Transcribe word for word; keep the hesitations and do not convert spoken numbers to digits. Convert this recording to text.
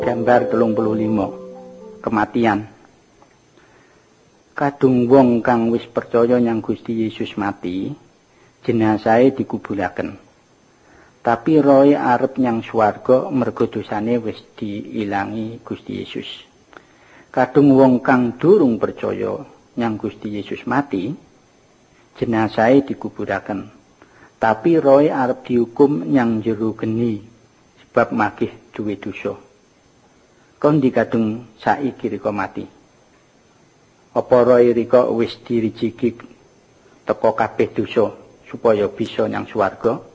Gambar telung puluh lima. Kematian. Kadung wong kang wis percaya nyang Gusti Yesus mati, jenazahe dikuburaken. Tapi roe arep nyang swarga merga dosane wis diilangi Gusti Yesus. Kadung wong kang durung percaya nyang Gusti Yesus mati, jenazahe dikuburaken. Tapi roe arep dihukum nyang jero geni sebab magih duwe dosa. Kon dikadung saiki rika mati. Apa roe rika wis dirijiki teka kabeh dosa supaya bisa nyang swarga?